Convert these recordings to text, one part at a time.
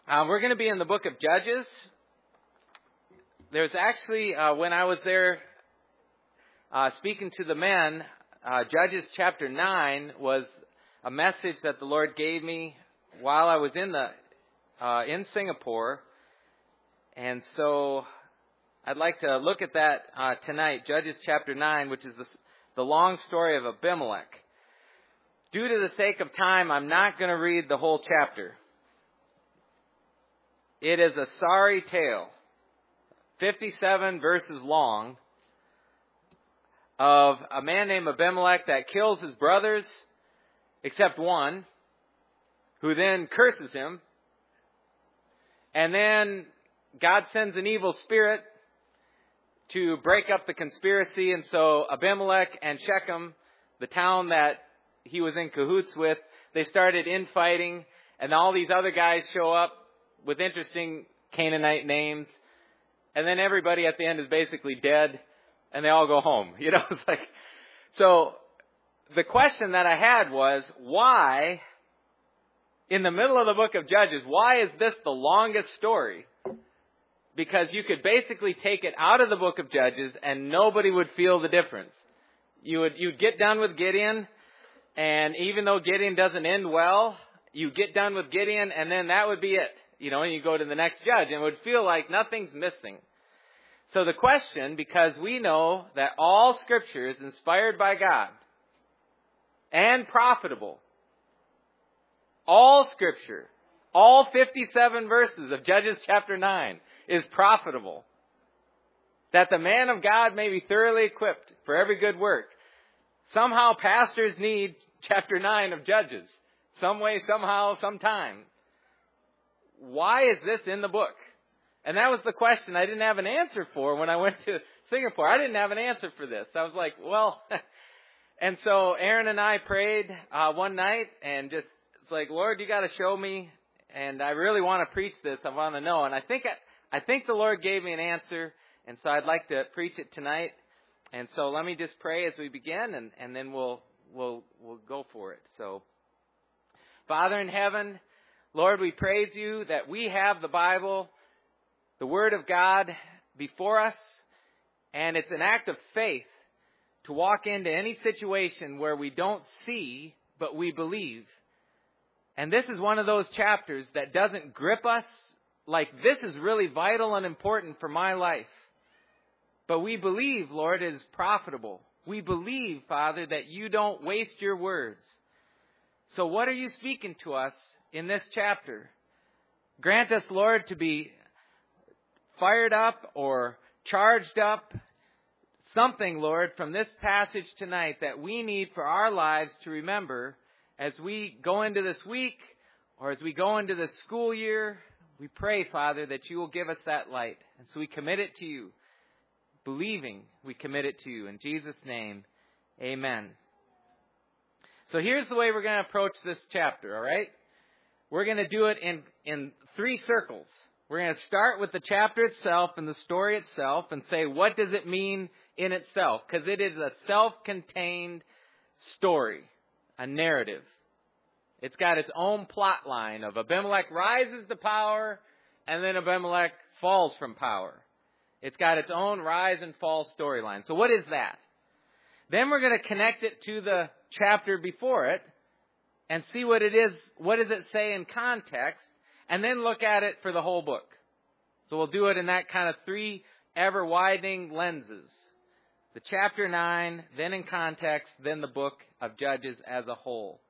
We're going to be in the book of Judges. There's actually, when I was there speaking to the men, Judges chapter 9 was a message that the Lord gave me while I was in Singapore. And so I'd like to look at that tonight, Judges chapter 9, which is the long story of Abimelech. Due to the sake of time, I'm not going to read the whole chapter. It is a sorry tale, 57 verses long, of a man named Abimelech that kills his brothers, except one, who then curses him. And then God sends an evil spirit to break up the conspiracy. And so Abimelech and Shechem, the town that he was in cahoots with, they started infighting. And all these other guys show up with interesting Canaanite names. And then everybody at the end is basically dead. And they all go home. You know, it's like, so the question that I had was, why, in the middle of the book of Judges, why is this the longest story? Because you could basically take it out of the book of Judges and nobody would feel the difference. You'd get done with Gideon, and even though Gideon doesn't end well, you get done with Gideon and then that would be it. You know, and you go to the next judge and it would feel like nothing's missing. So the question, because we know that all Scripture is inspired by God and profitable, all Scripture, all 57 verses of Judges chapter 9 is profitable, that the man of God may be thoroughly equipped for every good work. Somehow pastors need chapter 9 of Judges. Some way, somehow, sometime. Why is this in the book? And that was the question I didn't have an answer for when I went to Singapore. I didn't have an answer for this. I was like, well, and so Aaron and I prayed one night and just, it's like, Lord, you got to show me. And I really want to preach this. I want to know. And I think the Lord gave me an answer. And so I'd like to preach it tonight. And so let me just pray as we begin, and then we'll go for it. So, Father in heaven, Lord, we praise you that we have the Bible, the Word of God, before us, and it's an act of faith to walk into any situation where we don't see, but we believe. And this is one of those chapters that doesn't grip us like this is really vital and important for my life. But we believe, Lord, it is profitable. We believe, Father, that you don't waste your words. So what are you speaking to us in this chapter? Grant us, Lord, to be fired up or charged up. Something, Lord, from this passage tonight that we need for our lives to remember as we go into this week or as we go into the school year. We pray, Father, that you will give us that light. And so we commit it to you. Believing, we commit it to you. In Jesus' name, amen. So here's the way we're going to approach this chapter, all right? We're going to do it in three circles. We're going to start with the chapter itself and the story itself and say, what does it mean in itself? Because it is a self-contained story, a narrative. It's got its own plot line of Abimelech rises to power and then Abimelech falls from power. It's got its own rise and fall storyline. So what is that? Then we're going to connect it to the chapter before it and see what it is, what does it say in context, and then look at it for the whole book. So we'll do it in that kind of three ever-widening lenses. The chapter 9, then in context, then the book of Judges as a whole.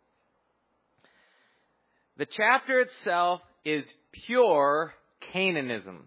The chapter itself is pure Canaanism.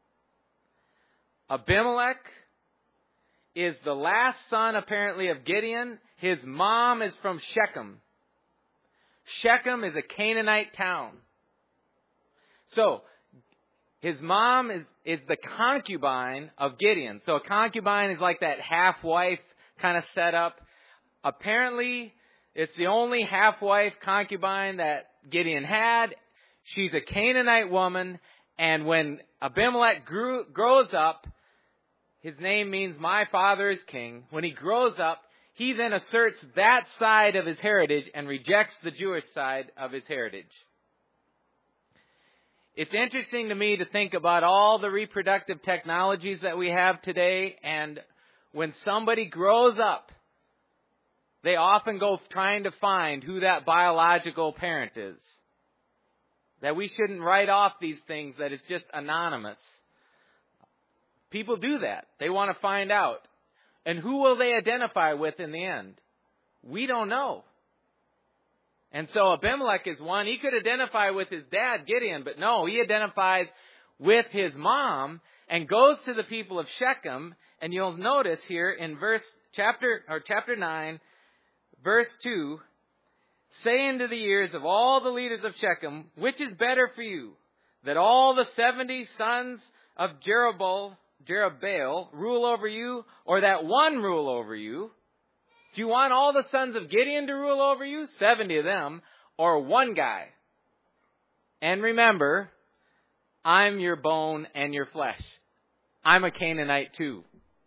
Abimelech is the last son, apparently, of Gideon. His mom is from Shechem. Shechem is a Canaanite town. So, his mom is the concubine of Gideon. So a concubine is like that half-wife kind of setup. Apparently, it's the only half-wife concubine that Gideon had. She's a Canaanite woman. And when Abimelech grows up, his name means my father is king. When he grows up, he then asserts that side of his heritage and rejects the Jewish side of his heritage. It's interesting to me to think about all the reproductive technologies that we have today, and when somebody grows up, they often go trying to find who that biological parent is. That we shouldn't write off these things, that it's just anonymous. People do that. They want to find out. And who will they identify with in the end? We don't know. And so Abimelech is one. He could identify with his dad, Gideon, but no, he identifies with his mom and goes to the people of Shechem. And you'll notice here in chapter 9, verse 2, say into the ears of all the leaders of Shechem, which is better for you, that all the 70 sons of Jerubbaal rule over you, or that one rule over you? Do you want all the sons of Gideon to rule over you, 70 of them, or one guy? And remember, I'm your bone and your flesh. I'm a Canaanite too.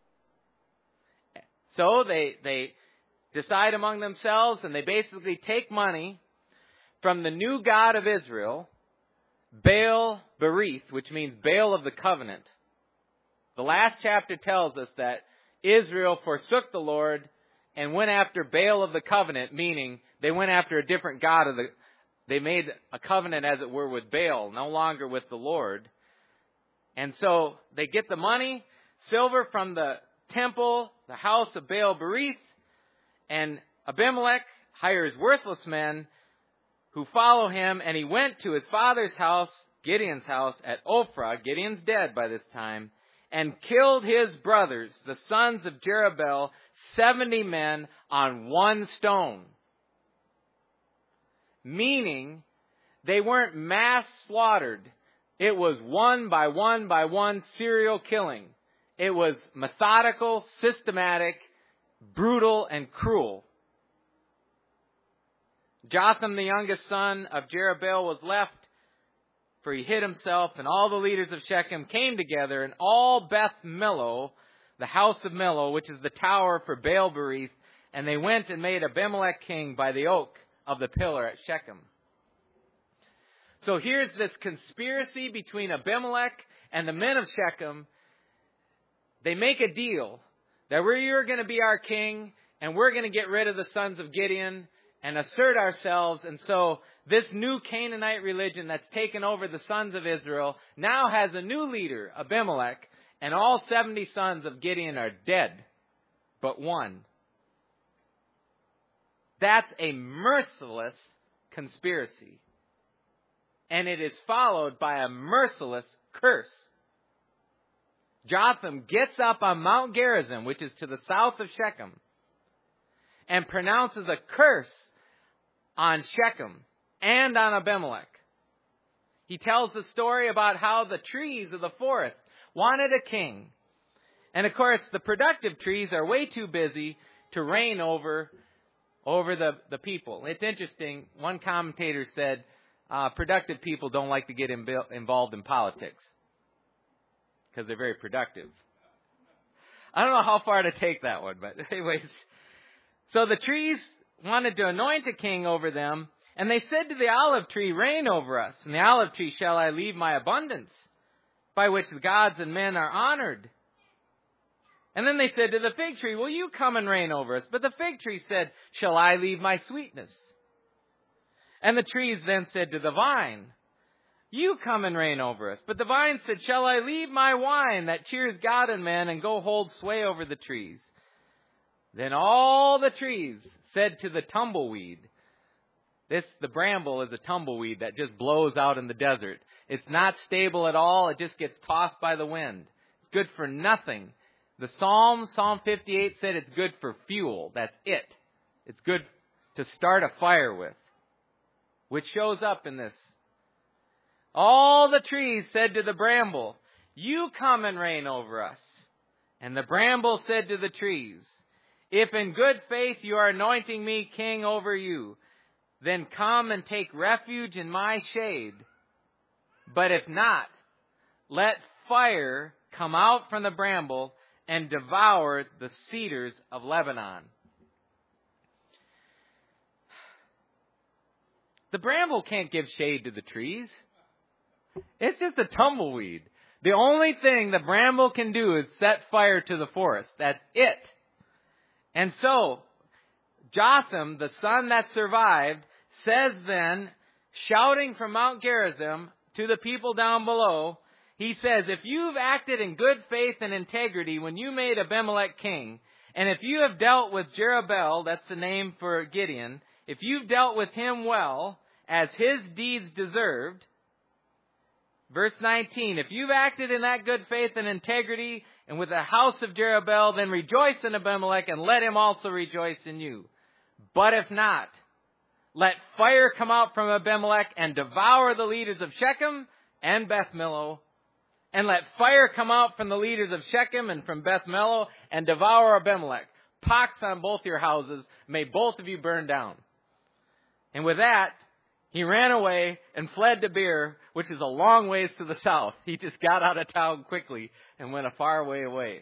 So they decide among themselves, and they basically take money from the new God of Israel, Baal Berith, which means Baal of the covenant. The last chapter tells us that Israel forsook the Lord and went after Baal of the covenant, meaning they went after a different God they made a covenant, as it were, with Baal, no longer with the Lord. And so they get the money, silver from the temple, the house of Baal Berith, and Abimelech hires worthless men who follow him, and he went to his father's house, Gideon's house, at Ophrah. Gideon's dead by this time, and killed his brothers, the sons of Jerubbaal, 70 men on one stone. Meaning, they weren't mass slaughtered. It was one by one serial killing. It was methodical, systematic, brutal, and cruel. Jotham, the youngest son of Jerubbaal, was left, for he hid himself, and all the leaders of Shechem came together, and all Beth Millo, the house of Millo, which is the tower for Baal Berith, and they went and made Abimelech king by the oak of the pillar at Shechem. So here's this conspiracy between Abimelech and the men of Shechem. They make a deal that you're going to be our king, and we're going to get rid of the sons of Gideon and assert ourselves. And so this new Canaanite religion that's taken over the sons of Israel now has a new leader, Abimelech, and all 70 sons of Gideon are dead, but one. That's a merciless conspiracy. And it is followed by a merciless curse. Jotham gets up on Mount Gerizim, which is to the south of Shechem, and pronounces a curse on Shechem and on Abimelech. He tells the story about how the trees of the forest wanted a king. And of course, the productive trees are way too busy to reign over the people. It's interesting. One commentator said, productive people don't like to get involved in politics because they're very productive. I don't know how far to take that one, but anyways. So the trees wanted to anoint a king over them, and they said to the olive tree, reign over us. And the olive tree, shall I leave my abundance, by which the gods and men are honored? And then they said to the fig tree, will you come and reign over us? But the fig tree said, shall I leave my sweetness? And the trees then said to the vine, you come and reign over us. But the vine said, shall I leave my wine that cheers God and men and go hold sway over the trees? Then all the trees said to the tumbleweed. The bramble is a tumbleweed that just blows out in the desert. It's not stable at all. It just gets tossed by the wind. It's good for nothing. The Psalm 58 said it's good for fuel. That's it. It's good to start a fire with, which shows up in this. All the trees said to the bramble, you come and reign over us. And the bramble said to the trees, if in good faith you are anointing me king over you, then come and take refuge in my shade. But if not, let fire come out from the bramble and devour the cedars of Lebanon. The bramble can't give shade to the trees. It's just a tumbleweed. The only thing the bramble can do is set fire to the forest. That's it. And so, Jotham, the son that survived, says then, shouting from Mount Gerizim to the people down below, he says, if you've acted in good faith and integrity when you made Abimelech king, and if you have dealt with Jerubbaal, that's the name for Gideon, if you've dealt with him well, as his deeds deserved, verse 19, if you've acted in that good faith and integrity, and with the house of Jerubbaal, then rejoice in Abimelech, and let him also rejoice in you. But if not, let fire come out from Abimelech and devour the leaders of Shechem and Beth Millo. And let fire come out from the leaders of Shechem and from Beth Millo and devour Abimelech. Pox on both your houses. May both of you burn down. And with that, he ran away and fled to Beer, which is a long ways to the south. He just got out of town quickly and went a far way away.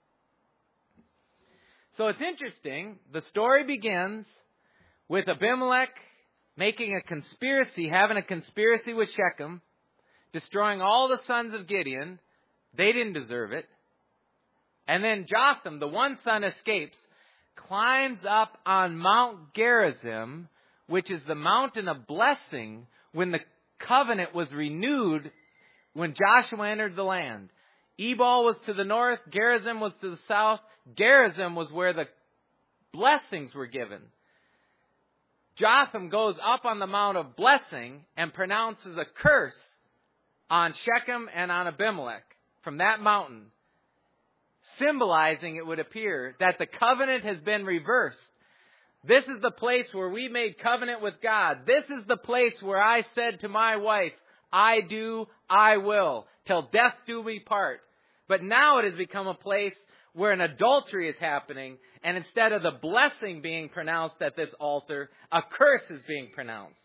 So it's interesting. The story begins with Abimelech making a conspiracy, having a conspiracy with Shechem, destroying all the sons of Gideon. They didn't deserve it. And then Jotham, the one son, escapes, climbs up on Mount Gerizim, which is the mountain of blessing, when the covenant was renewed, when Joshua entered the land. Ebal was to the north, Gerizim was to the south. Gerizim was where the blessings were given. Jotham goes up on the Mount of Blessing and pronounces a curse on Shechem and on Abimelech from that mountain, symbolizing, it would appear, that the covenant has been reversed. This is the place where we made covenant with God. This is the place where I said to my wife, I do, I will, till death do we part. But now it has become a place where an adultery is happening, and instead of the blessing being pronounced at this altar, a curse is being pronounced.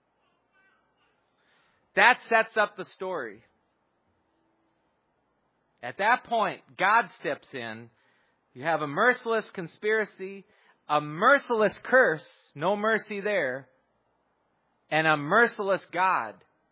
That sets up the story. At that point, God steps in. You have a merciless conspiracy, a merciless curse, no mercy there, and a merciless God.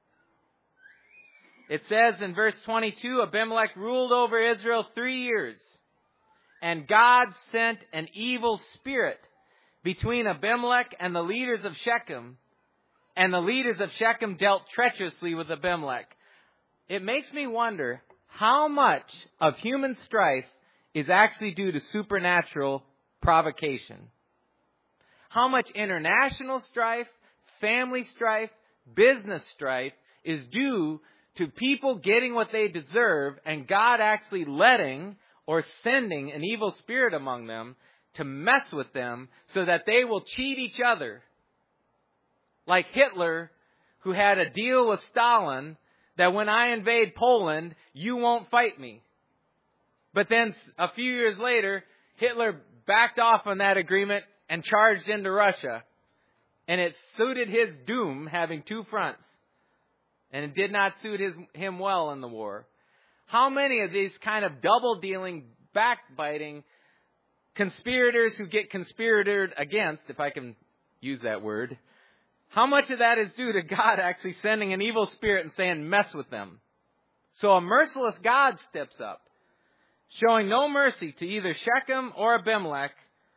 It says in verse 22, Abimelech ruled over Israel 3 years. And God sent an evil spirit between Abimelech and the leaders of Shechem. And the leaders of Shechem dealt treacherously with Abimelech. It makes me wonder how much of human strife is actually due to supernatural provocation. How much international strife, family strife, business strife is due to people getting what they deserve and God actually letting or sending an evil spirit among them to mess with them so that they will cheat each other. Like Hitler, who had a deal with Stalin that when I invade Poland, you won't fight me. But then a few years later, Hitler backed off on that agreement and charged into Russia. And it suited his doom having two fronts. And it did not suit him well in the war. How many of these kind of double-dealing, backbiting conspirators who get conspirated against, if I can use that word, how much of that is due to God actually sending an evil spirit and saying, mess with them? So a merciless God steps up, showing no mercy to either Shechem or Abimelech.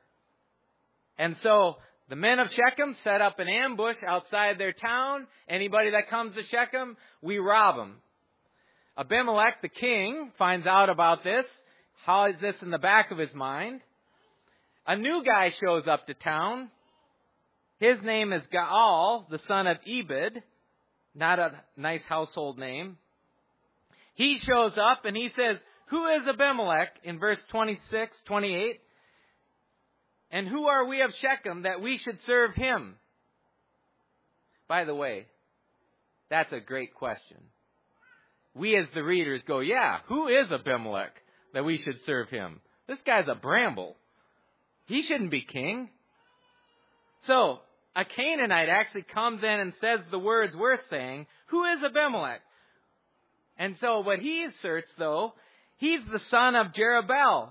And so the men of Shechem set up an ambush outside their town. Anybody that comes to Shechem, we rob them. Abimelech, the king, finds out about this. How is this in the back of his mind? A new guy shows up to town. His name is Gaal, the son of Ebed. Not a nice household name. He shows up and he says, who is Abimelech? In verse 26, 28. And who are we of Shechem that we should serve him? By the way, that's a great question. We as the readers go, yeah, who is Abimelech that we should serve him? This guy's a bramble. He shouldn't be king. So, a Canaanite actually comes in and says the words we're saying, who is Abimelech? And so what he asserts, though, he's the son of Jerubbaal.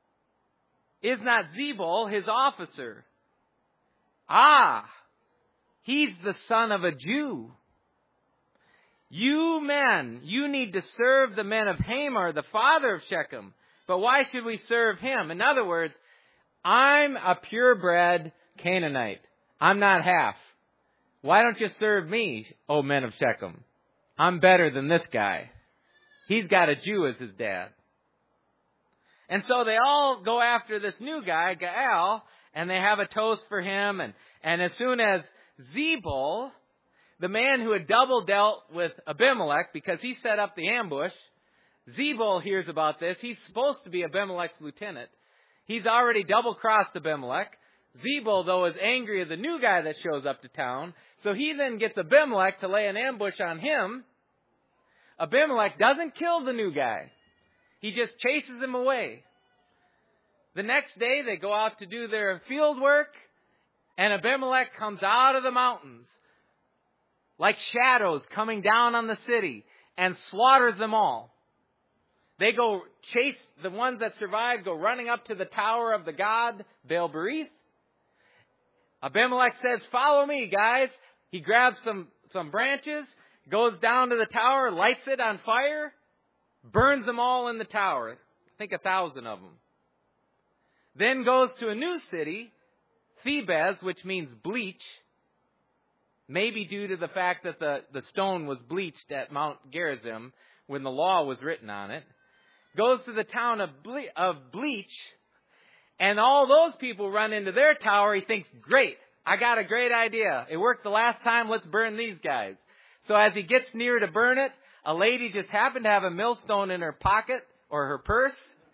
Is not Zebul his officer? Ah, he's the son of a Jew. You men, you need to serve the men of Hamor, the father of Shechem. But why should we serve him? In other words, I'm a purebred Canaanite. I'm not half. Why don't you serve me, O men of Shechem? I'm better than this guy. He's got a Jew as his dad. And so they all go after this new guy, Gaal, and they have a toast for him. And as soon as Zebul, the man who had double dealt with Abimelech because he set up the ambush, Zebul hears about this. He's supposed to be Abimelech's lieutenant. He's already double-crossed Abimelech. Zebul, though, is angry at the new guy that shows up to town. So he then gets Abimelech to lay an ambush on him. Abimelech doesn't kill the new guy. He just chases him away. The next day, they go out to do their field work, and Abimelech comes out of the mountains like shadows coming down on the city and slaughters them all. They go chase, the ones that survive go running up to the tower of the god Baal-berith. Abimelech says, follow me, guys. He grabs some branches, goes down to the tower, lights it on fire, burns them all in the tower. I think 1,000 of them. Then goes to a new city, Thebez, which means bleach. Maybe due to the fact that the stone was bleached at Mount Gerizim when the law was written on it. Goes to the town of Bleach, and all those people run into their tower. He thinks, great, I got a great idea. It worked the last time, let's burn these guys. So as he gets near to burn it, a lady just happened to have a millstone in her pocket or her purse.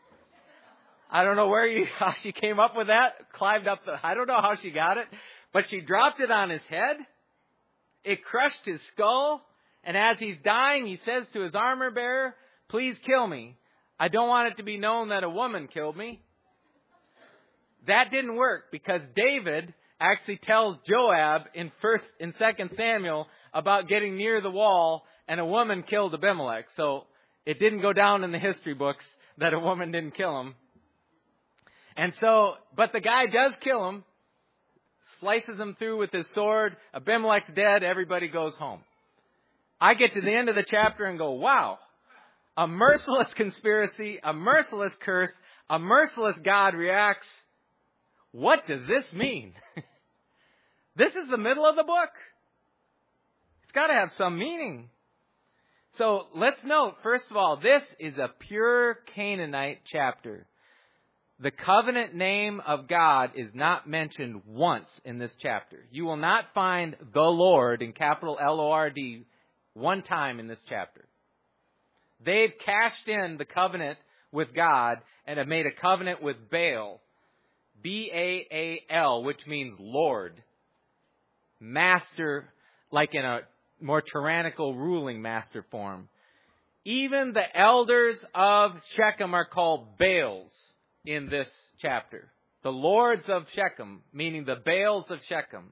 I don't know how she came up with that. Climbed up I don't know how she got it, but she dropped it on his head. It crushed his skull, and as he's dying, he says to his armor bearer, please kill me. I don't want it to be known that a woman killed me. That didn't work because David actually tells Joab in 2 Samuel about getting near the wall and a woman killed Abimelech. So it didn't go down in the history books that a woman didn't kill him. And so, but the guy does kill him, slices him through with his sword. Abimelech's dead. Everybody goes home. I get to the end of the chapter and go, wow. A merciless conspiracy, a merciless curse, a merciless God reacts. What does this mean? This is the middle of the book. It's got to have some meaning. So let's note, first of all, this is a pure Canaanite chapter. The covenant name of God is not mentioned once in this chapter. You will not find the Lord in capital L-O-R-D one time in this chapter. They've cashed in the covenant with God and have made a covenant with Baal. B-A-A-L, which means Lord. Master, like in a more tyrannical ruling master form. Even the elders of Shechem are called Baals in this chapter. The lords of Shechem, meaning the Baals of Shechem.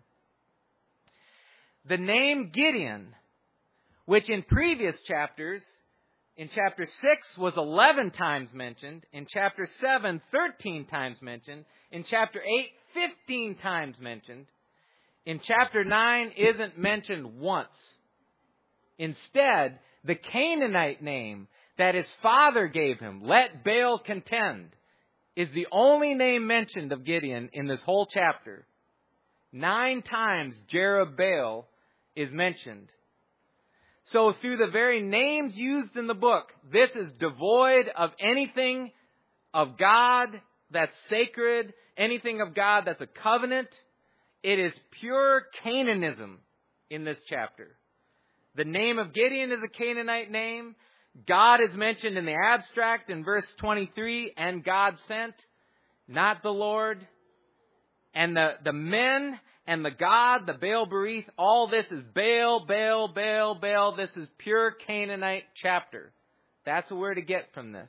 The name Gideon, which in previous chapters, in chapter 6 was 11 times mentioned. In chapter 7, 13 times mentioned. In chapter 8, 15 times mentioned. In chapter 9, isn't mentioned once. Instead, the Canaanite name that his father gave him, let Baal contend, is the only name mentioned of Gideon in this whole chapter. 9 times Jerubbaal is mentioned. So through the very names used in the book, this is devoid of anything of God that's sacred, anything of God that's a covenant. It is pure Canaanism in this chapter. The name of Gideon is a Canaanite name. God is mentioned in the abstract in verse 23, and God sent, not the Lord. And the men and the god, the Baal-berith, all this is Baal, Baal, Baal, Baal. This is pure Canaanite chapter. That's what we're to get from this.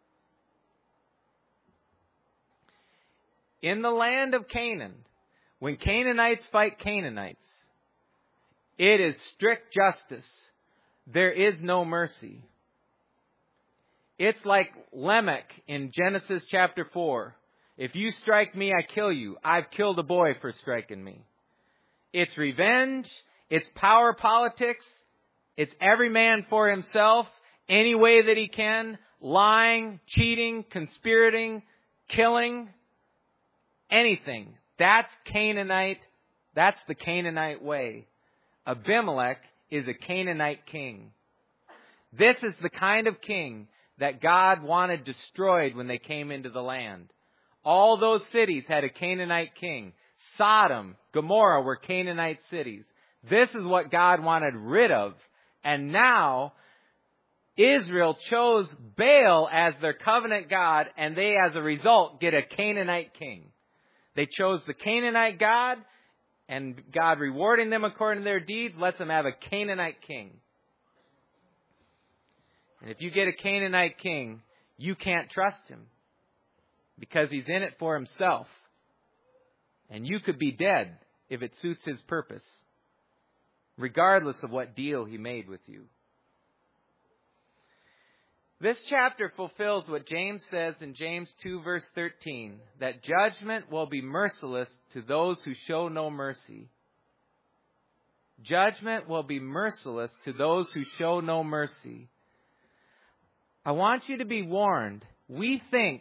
In the land of Canaan, when Canaanites fight Canaanites, it is strict justice. There is no mercy. It's like Lamech in Genesis chapter 4. If you strike me, I kill you. I've killed a boy for striking me. It's revenge. It's power politics. It's every man for himself, any way that he can, lying, cheating, conspirating, killing, anything. That's Canaanite. That's the Canaanite way. Abimelech is a Canaanite king. This is the kind of king that God wanted destroyed when they came into the land. All those cities had a Canaanite king. Sodom, Gomorrah were Canaanite cities. This is what God wanted rid of. And now, Israel chose Baal as their covenant god, and they, as a result, get a Canaanite king. They chose the Canaanite god, and God, rewarding them according to their deeds, lets them have a Canaanite king. And if you get a Canaanite king, you can't trust him, because he's in it for himself. And you could be dead if it suits his purpose, regardless of what deal he made with you. This chapter fulfills what James says in James 2 verse 13, that judgment will be merciless to those who show no mercy. Judgment will be merciless to those who show no mercy. I want you to be warned. We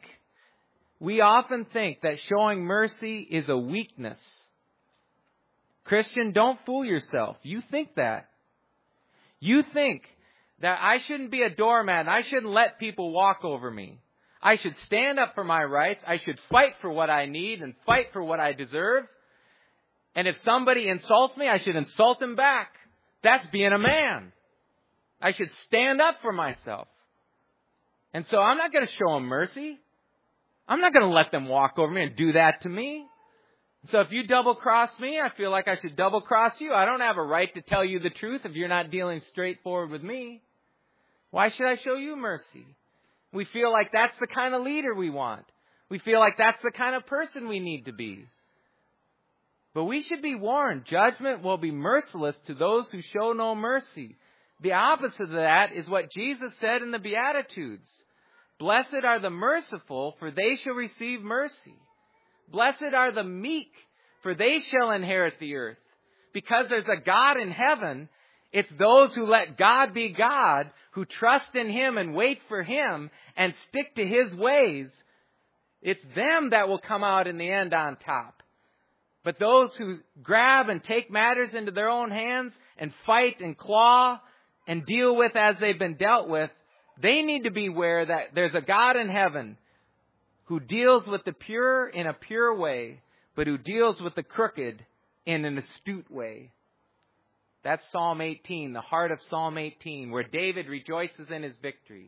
often think that showing mercy is a weakness. Christian, don't fool yourself. You think that. You think that I shouldn't be a doormat and I shouldn't let people walk over me. I should stand up for my rights. I should fight for what I need and fight for what I deserve. And if somebody insults me, I should insult them back. That's being a man. I should stand up for myself. And so I'm not going to show them mercy. I'm not going to let them walk over me and do that to me. So if you double cross me, I feel like I should double cross you. I don't have a right to tell you the truth if you're not dealing straightforward with me. Why should I show you mercy? We feel like that's the kind of leader we want. We feel like that's the kind of person we need to be. But we should be warned. Judgment will be merciless to those who show no mercy. The opposite of that is what Jesus said in the Beatitudes. Blessed are the merciful, for they shall receive mercy. Blessed are the meek, for they shall inherit the earth. Because there's a God in heaven, it's those who let God be God, who trust in Him and wait for Him and stick to His ways. It's them that will come out in the end on top. But those who grab and take matters into their own hands and fight and claw and deal with as they've been dealt with, they need to be aware that there's a God in heaven who deals with the pure in a pure way, but who deals with the crooked in an astute way. That's Psalm 18, the heart of Psalm 18, where David rejoices in his victory.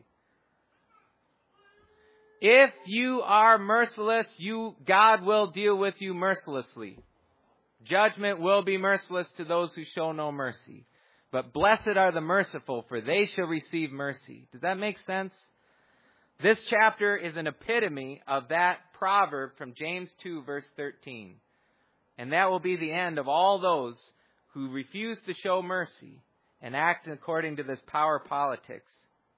If you are merciless, God will deal with you mercilessly. Judgment will be merciless to those who show no mercy. But blessed are the merciful, for they shall receive mercy. Does that make sense? This chapter is an epitome of that proverb from James 2, verse 13. And that will be the end of all those who refuse to show mercy and act according to this power politics.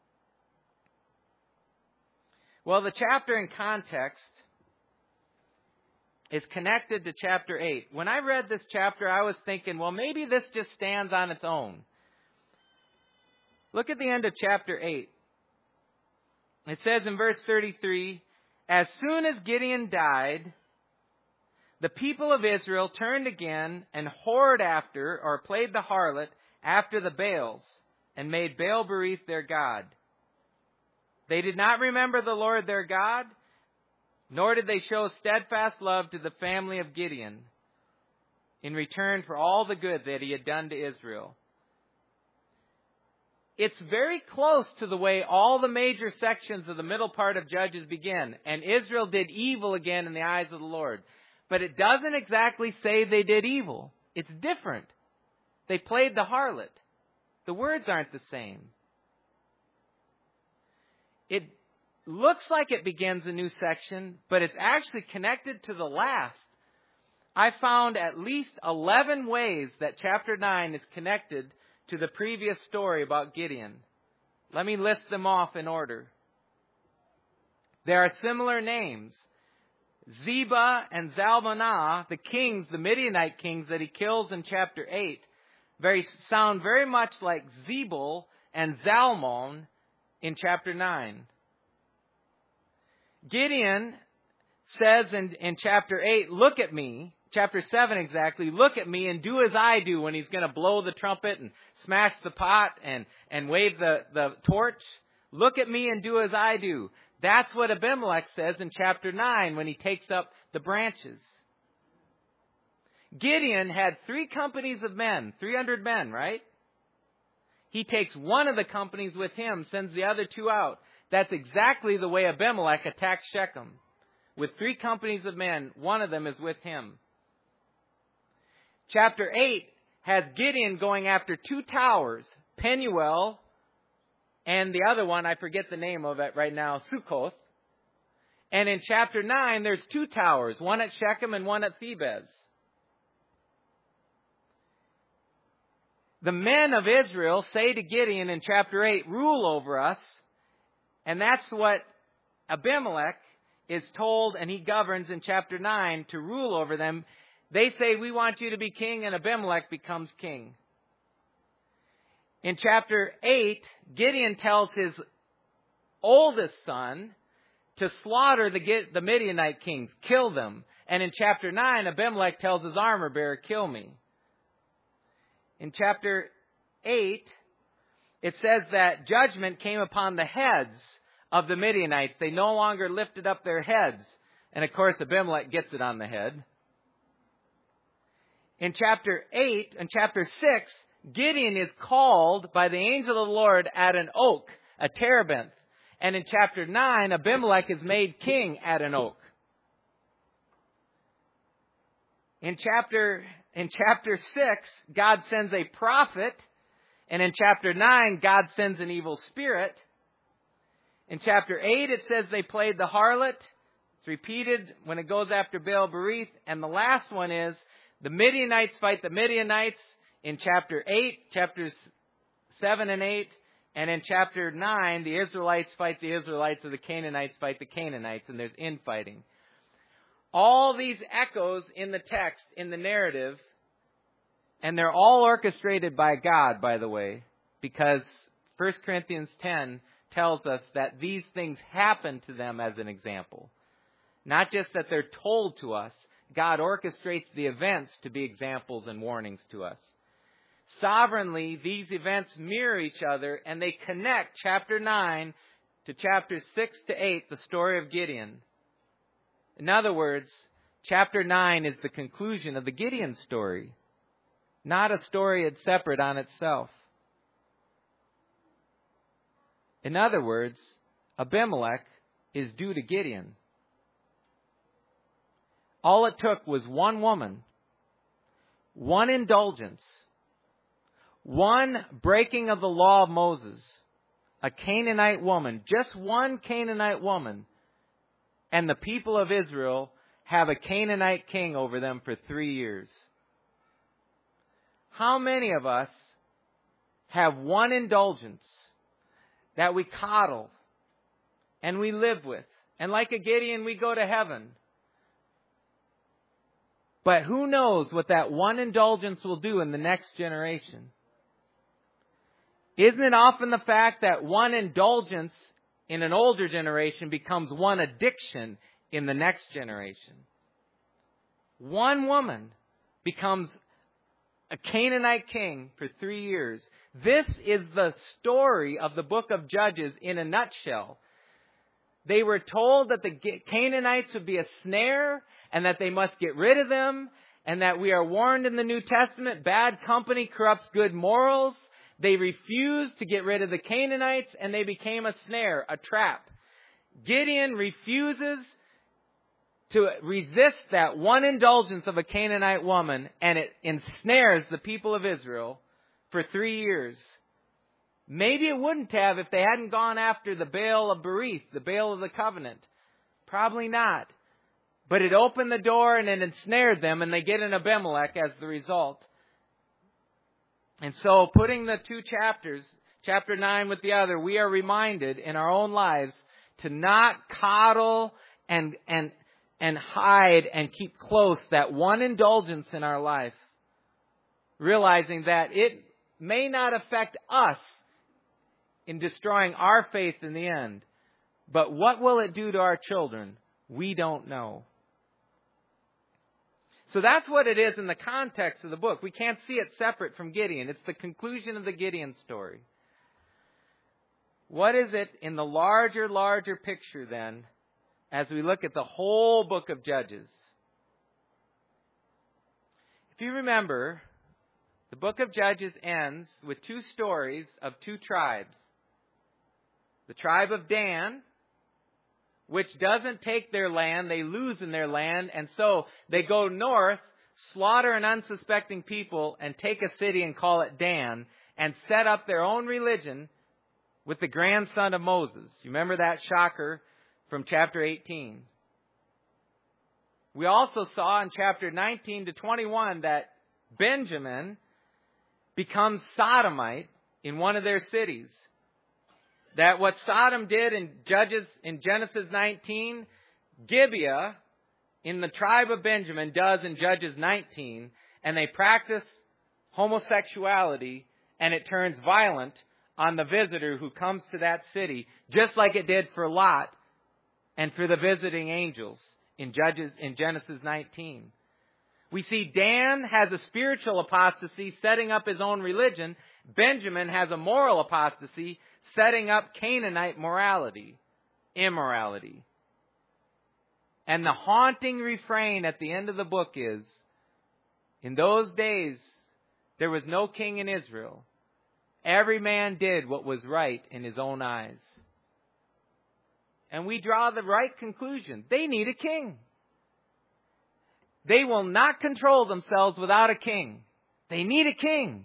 Well, the chapter in context is connected to chapter 8. When I read this chapter, I was thinking, well, maybe this just stands on its own. Look at the end of chapter 8. It says in verse 33, as soon as Gideon died, the people of Israel turned again and whored after, or played the harlot, after the Baals, and made Baal-berith their god. They did not remember the Lord their God, nor did they show steadfast love to the family of Gideon in return for all the good that he had done to Israel. It's very close to the way all the major sections of the middle part of Judges begin. And Israel did evil again in the eyes of the Lord. But it doesn't exactly say they did evil. It's different. They played the harlot. The words aren't the same. It looks like it begins a new section, but it's actually connected to the last. I found at least 11 ways that chapter 9 is connected to the previous story about Gideon. Let me list them off in order. There are similar names. Zebah and Zalmunna, the kings, the Midianite kings that he kills in chapter 8, sound very much like Zebul and Zalmon in chapter 9. Gideon says in chapter 8, look at me, chapter 7 exactly, look at me and do as I do, when he's going to blow the trumpet and smash the pot and wave the torch. Look at me and do as I do. That's what Abimelech says in chapter 9 when he takes up the branches. Gideon had 3 companies of men, 300 men, right? He takes one of the companies with him, sends the other 2 out. That's exactly the way Abimelech attacked Shechem. With 3 companies of men, one of them is with him. Chapter 8 has Gideon going after 2 towers, Penuel and the other one, I forget the name of it right now, Sukkoth. And in chapter 9, there's 2 towers, one at Shechem and one at Thebez. The men of Israel say to Gideon in chapter 8, rule over us. And that's what Abimelech is told, and he governs in chapter 9 to rule over them. They say, we want you to be king, and Abimelech becomes king. In chapter 8, Gideon tells his oldest son to slaughter the Midianite kings, kill them. And in chapter 9, Abimelech tells his armor bearer, kill me. In chapter 8, it says that judgment came upon the heads of the Midianites. They no longer lifted up their heads. And of course, Abimelech gets it on the head. In chapter 8 and chapter 6, Gideon is called by the angel of the Lord at an oak, a terebinth. And in chapter 9, Abimelech is made king at an oak. In chapter 6, God sends a prophet. And in chapter 9, God sends an evil spirit. In chapter 8, it says they played the harlot. It's repeated when it goes after Baal-berith. And the last one is the Midianites fight the Midianites in chapter 8, chapters 7 and 8. And in chapter 9, the Israelites fight the Israelites, or the Canaanites fight the Canaanites, and there's infighting. All these echoes in the text, in the narrative, and they're all orchestrated by God, by the way, because 1 Corinthians 10 tells us that these things happen to them as an example. Not just that they're told to us, God orchestrates the events to be examples and warnings to us. Sovereignly, these events mirror each other, and they connect chapter 9 to chapters 6 to 8, the story of Gideon. In other words, chapter 9 is the conclusion of the Gideon story, not a story it's separate on itself. In other words, Abimelech is due to Gideon. All it took was one woman, one indulgence, one breaking of the law of Moses, a Canaanite woman, just one Canaanite woman, and the people of Israel have a Canaanite king over them for 3 years. How many of us have one indulgence that we coddle and we live with? And like a Gideon, we go to heaven. But who knows what that one indulgence will do in the next generation? Isn't it often the fact that one indulgence in an older generation becomes one addiction in the next generation? One woman becomes a Canaanite king for 3 years. This is the story of the book of Judges in a nutshell. They were told that the Canaanites would be a snare and that they must get rid of them, and that we are warned in the New Testament, bad company corrupts good morals. They refused to get rid of the Canaanites, and they became a snare, a trap. Gideon refuses to resist that one indulgence of a Canaanite woman, and it ensnares the people of Israel for 3 years. Maybe it wouldn't have if they hadn't gone after the Baal of Berith, the Baal of the covenant. Probably not. But it opened the door and it ensnared them, and they get an Abimelech as the result. And so, putting the two chapters, chapter 9 with the other, we are reminded in our own lives to not coddle and hide and keep close that one indulgence in our life. realizing that it may not affect us in destroying our faith in the end, but what will it do to our children? We don't know. So that's what it is in the context of the book. We can't see it separate from Gideon. It's the conclusion of the Gideon story. What is it in the larger picture then, as we look at the whole book of Judges? If you remember, the book of Judges ends with two stories of two tribes. The tribe of Dan, which doesn't take their land, they lose in their land, and so they go north, slaughter an unsuspecting people, and take a city and call it Dan, and set up their own religion with the grandson of Moses. You remember that shocker from chapter 18. We also saw in chapter 19 to 21 that Benjamin becomes Sodomite in one of their cities. That what Sodom did in Genesis 19, Gibeah in the tribe of Benjamin does in Judges 19, and they practice homosexuality, and it turns violent on the visitor who comes to that city, just like it did for Lot and for the visiting angels in Genesis 19. We see Dan has a spiritual apostasy, setting up his own religion. Benjamin has a moral apostasy, setting up Canaanite immorality. And the haunting refrain at the end of the book is, in those days, there was no king in Israel. Every man did what was right in his own eyes. And we draw the right conclusion. They need a king. They will not control themselves without a king. They need a king.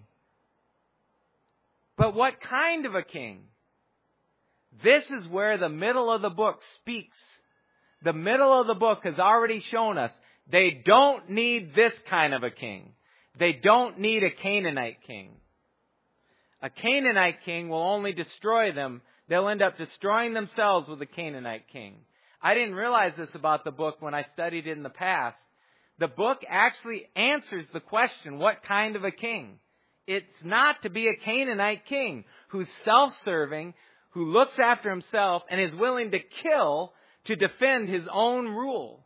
But what kind of a king? This is where the middle of the book speaks. The middle of the book has already shown us they don't need this kind of a king. They don't need a Canaanite king. A Canaanite king will only destroy them. They'll end up destroying themselves with a Canaanite king. I didn't realize this about the book when I studied it in the past. The book actually answers the question, what kind of a king? It's not to be a Canaanite king who's self-serving, who looks after himself, and is willing to kill to defend his own rule.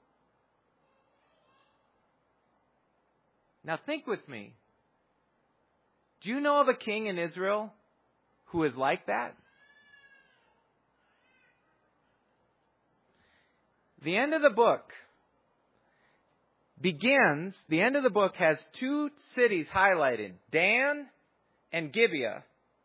Now think with me. Do you know of a king in Israel who is like that? The end of the book has two cities highlighted, Dan and Gibeah.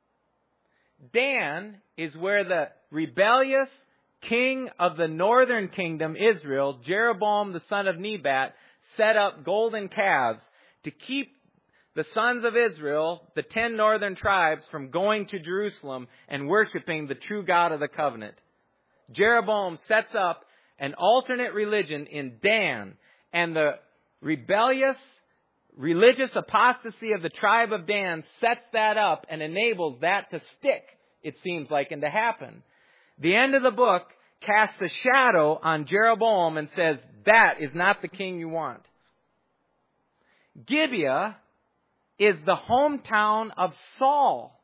Dan is where the rebellious king of the northern kingdom, Israel, Jeroboam the son of Nebat, set up golden calves to keep the sons of Israel, the 10 northern tribes, from going to Jerusalem and worshiping the true God of the covenant. Jeroboam sets up an alternate religion in Dan, and the rebellious religious apostasy of the tribe of Dan sets that up and enables that to stick, it seems like, and to happen. The end of the book casts a shadow on Jeroboam and says, that is not the king you want. Gibeah is the hometown of Saul.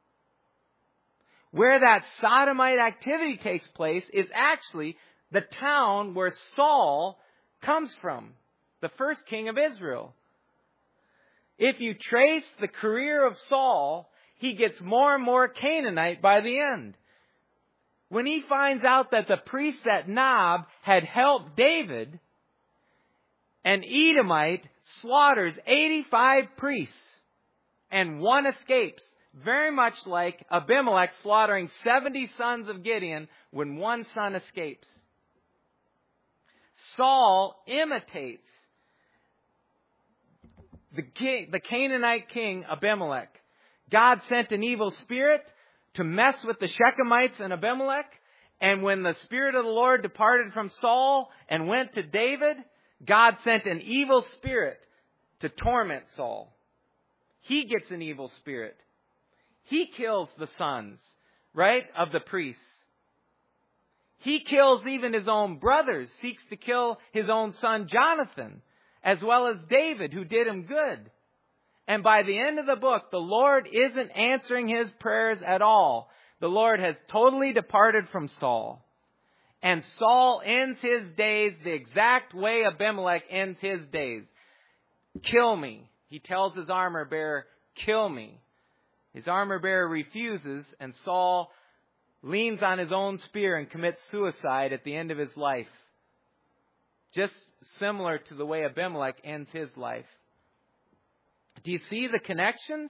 Where that sodomite activity takes place is actually the town where Saul comes from, the first king of Israel. If you trace the career of Saul, he gets more and more Canaanite by the end. When he finds out that the priests at Nob had helped David, an Edomite slaughters 85 priests and one escapes, very much like Abimelech slaughtering 70 sons of Gideon when one son escapes. Saul imitates the Canaanite king Abimelech. God sent an evil spirit to mess with the Shechemites and Abimelech. And when the Spirit of the Lord departed from Saul and went to David, God sent an evil spirit to torment Saul. He gets an evil spirit. He kills the sons, right, of the priests. He kills even his own brothers, seeks to kill his own son Jonathan, as well as David, who did him good. And by the end of the book, the Lord isn't answering his prayers at all. The Lord has totally departed from Saul. And Saul ends his days the exact way Abimelech ends his days. Kill me. He tells his armor bearer, kill me. His armor bearer refuses, and Saul leans on his own spear and commits suicide at the end of his life. Just similar to the way Abimelech ends his life. Do you see the connections?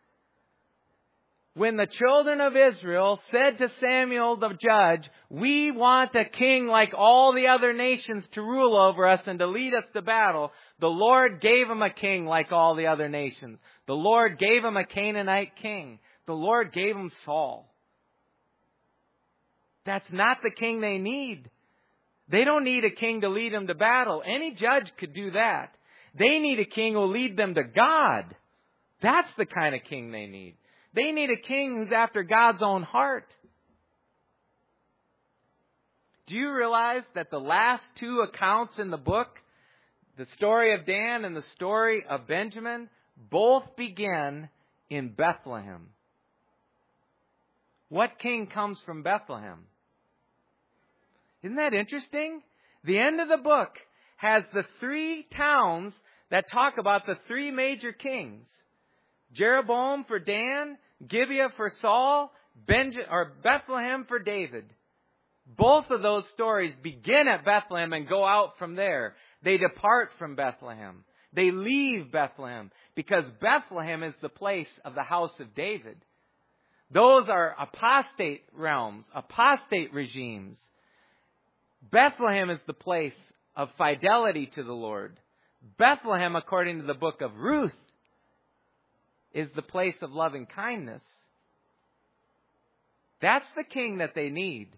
When the children of Israel said to Samuel the judge, we want a king like all the other nations to rule over us and to lead us to battle, the Lord gave him a king like all the other nations. The Lord gave him a Canaanite king. The Lord gave him Saul. That's not the king they need. They don't need a king to lead them to battle. Any judge could do that. They need a king who will lead them to God. That's the kind of king they need. They need a king who's after God's own heart. Do you realize that the last two accounts in the book, the story of Dan and the story of Benjamin, both begin in Bethlehem? What king comes from Bethlehem? Isn't that interesting? The end of the book has the three towns that talk about the three major kings. Jeroboam for Dan, Gibeah for Saul, Bethlehem for David. Both of those stories begin at Bethlehem and go out from there. They depart from Bethlehem. They leave Bethlehem because Bethlehem is the place of the house of David. Those are apostate realms, apostate regimes. Bethlehem is the place of fidelity to the Lord. Bethlehem, according to the book of Ruth, is the place of loving kindness. That's the king that they need.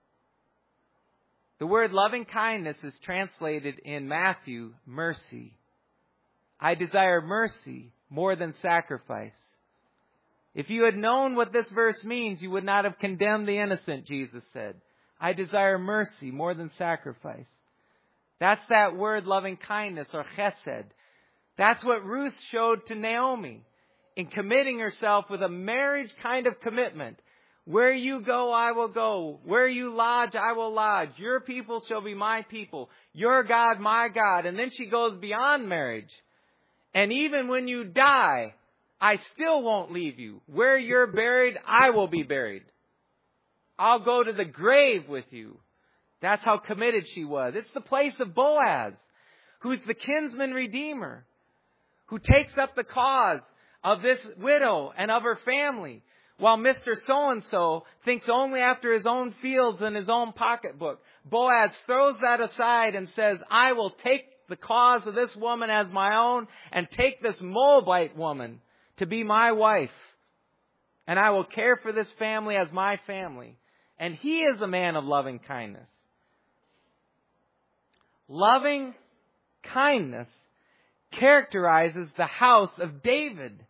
The word loving kindness is translated in Matthew, mercy. I desire mercy more than sacrifice. If you had known what this verse means, you would not have condemned the innocent, Jesus said. I desire mercy more than sacrifice. That's that word loving kindness, or chesed. That's what Ruth showed to Naomi in committing herself with a marriage kind of commitment. Where you go, I will go. Where you lodge, I will lodge. Your people shall be my people. Your God, my God. And then she goes beyond marriage. And even when you die, I still won't leave you. Where you're buried, I will be buried. I'll go to the grave with you. That's how committed she was. It's the place of Boaz, who's the kinsman redeemer, who takes up the cause of this widow and of her family, while Mr. So-and-so thinks only after his own fields and his own pocketbook. Boaz throws that aside and says, I will take the cause of this woman as my own and take this Moabite woman to be my wife. And I will care for this family as my family. And he is a man of loving kindness. Loving kindness characterizes the house of David.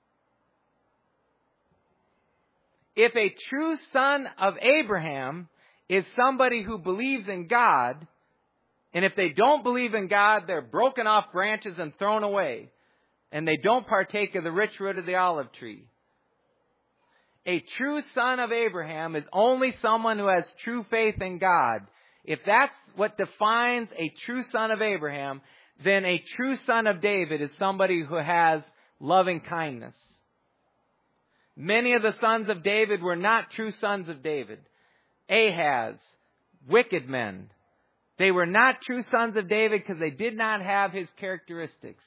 If a true son of Abraham is somebody who believes in God, and if they don't believe in God, they're broken off branches and thrown away, and they don't partake of the rich root of the olive tree. A true son of Abraham is only someone who has true faith in God. If that's what defines a true son of Abraham, then a true son of David is somebody who has loving kindness. Many of the sons of David were not true sons of David. Ahaz, wicked men. They were not true sons of David because they did not have his characteristics.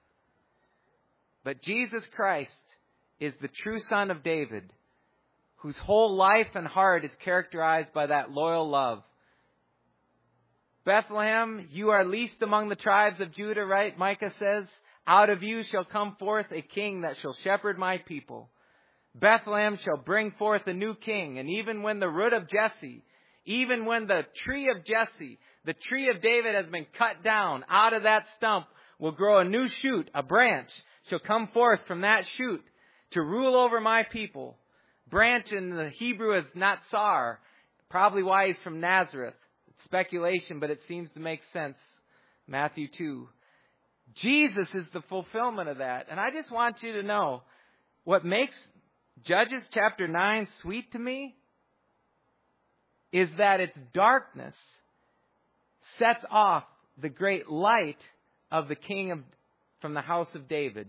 But Jesus Christ is the true son of David, whose whole life and heart is characterized by that loyal love. Bethlehem, you are least among the tribes of Judah, right? Micah says, out of you shall come forth a king that shall shepherd my people. Bethlehem shall bring forth a new king. And even when the root of Jesse, even when the tree of Jesse, the tree of David has been cut down, out of that stump will grow a new shoot, a branch shall come forth from that shoot to rule over my people. Branch in the Hebrew is Natsar, probably why he's from Nazareth. It's speculation, but it seems to make sense. Matthew 2. Jesus is the fulfillment of that. And I just want you to know, what makes Judges chapter 9 sweet to me is that its darkness sets off the great light of the king from the house of David.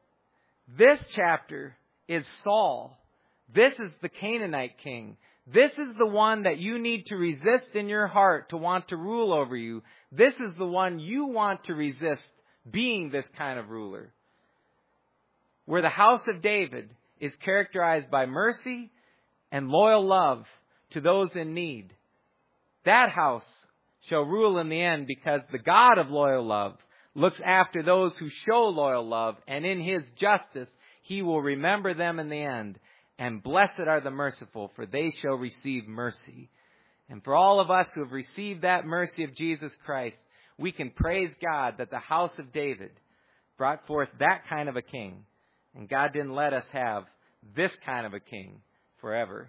This chapter is Saul. This is the Canaanite king. This is the one that you need to resist in your heart to want to rule over you. This is the one you want to resist being this kind of ruler. Where the house of David is characterized by mercy and loyal love to those in need. That house shall rule in the end, because the God of loyal love looks after those who show loyal love, and in His justice He will remember them in the end. And blessed are the merciful, for they shall receive mercy. And for all of us who have received that mercy of Jesus Christ, we can praise God that the house of David brought forth that kind of a king. And God didn't let us have this kind of a king forever.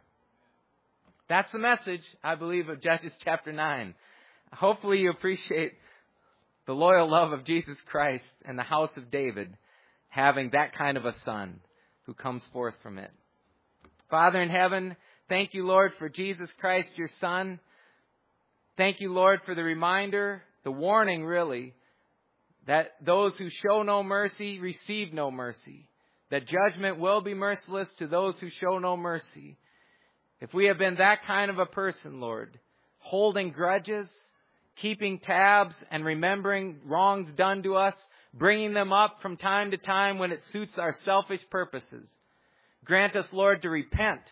That's the message, I believe, of Judges chapter 9. Hopefully you appreciate the loyal love of Jesus Christ and the house of David having that kind of a son who comes forth from it. Father in heaven, thank you, Lord, for Jesus Christ, your Son. Thank you, Lord, for the reminder, the warning, really, that those who show no mercy receive no mercy. That judgment will be merciless to those who show no mercy. If we have been that kind of a person, Lord, holding grudges, keeping tabs and remembering wrongs done to us, bringing them up from time to time when it suits our selfish purposes, grant us, Lord, to repent.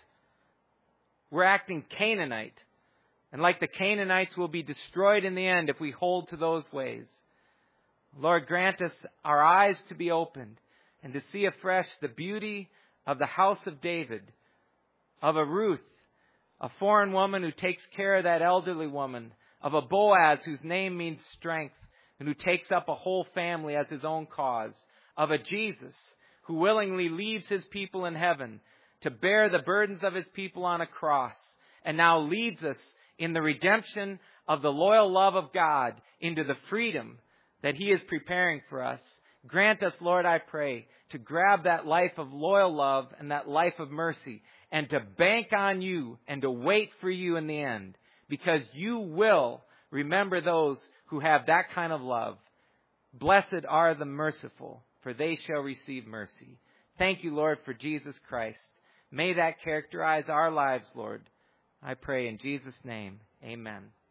We're acting Canaanite. And like the Canaanites, will be destroyed in the end if we hold to those ways. Lord, grant us our eyes to be opened and to see afresh the beauty of the house of David, of a Ruth, a foreign woman who takes care of that elderly woman, of a Boaz whose name means strength and who takes up a whole family as his own cause, of a Jesus who willingly leaves his people in heaven to bear the burdens of his people on a cross, and now leads us in the redemption of the loyal love of God into the freedom that He is preparing for us. Grant us, Lord, I pray, to grab that life of loyal love and that life of mercy and to bank on You and to wait for You in the end, because You will remember those who have that kind of love. Blessed are the merciful, for they shall receive mercy. Thank You, Lord, for Jesus Christ. May that characterize our lives, Lord. I pray in Jesus' name. Amen.